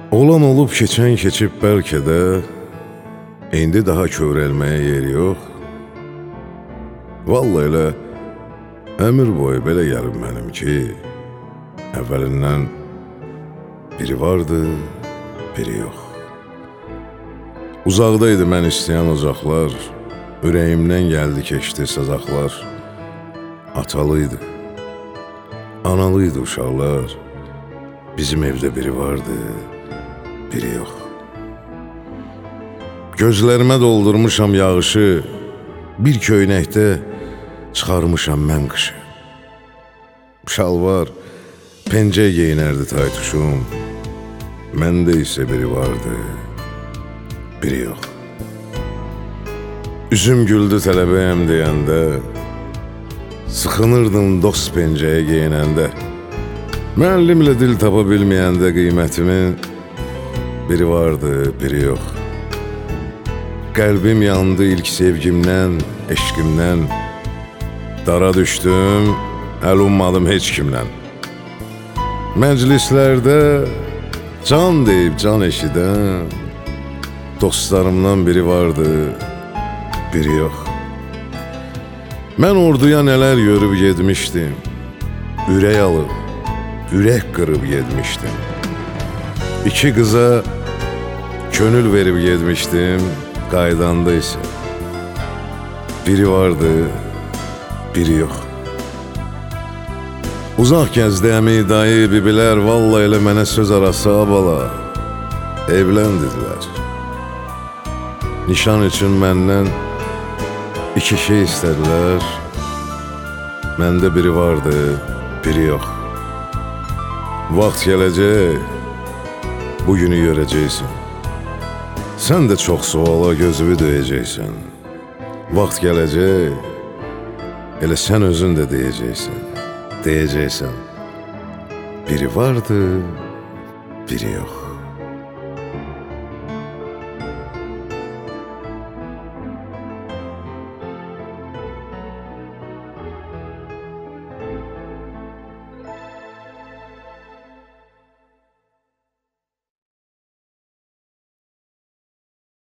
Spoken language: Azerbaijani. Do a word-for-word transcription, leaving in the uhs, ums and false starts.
Olan olub keçən keçib bəlkə də, indi daha kövrəlməyə yer yox. Vallahi elə əmr boyu belə gəlib mənim ki, əvvəlindən biri vardı, biri yox. Uzaqdaydı mən istəyən ocaqlar, ürəyimdən gəldi keçdi sazaqlar. Atalıydı, analıydı uşaqlar, bizim evdə biri vardı, biri yox. Gözlərimə doldurmuşam yağışı, bir köynəkdə çıxarmışam mən qışı. Şalvar, pencə geyinərdi taytuşum, məndə isə biri vardı, biri yox. Üzüm güldü tələbəyəm deyəndə, sıxınırdım dost pencəyə geyinəndə. Müəllimlə dil tapa bilməyəndə qiymətimin biri vardı, biri yox. Qəlbim yandı ilk sevgimdən, eşqimdən. Dara düşdüm, əl ummadım heç kimdən. Məclislərdə can deyib can eşidən, dostlarımdan biri vardı, biri yox. Mən orduya nələr görüb gedmişdim, ürək alıb, ürək qırıb gedmişdim. İki qıza könül verib gedmişdim, qaydanda isə biri vardı, biri yox. Uzaq gəzdi əmi, dayı, bibilər, vallahi elə mənə söz arası abala, evlən dedilər. Nişan üçün məndən iki şey istədilər, məndə biri vardı, biri yox. Vaxt gələcək, bugünü görəcəksən. Sən də çox suala gözümü döyəcəksən. Vaxt gələcək, elə sən özün də deyəcəksən. Deyəcəksən, biri vardı, biri yox.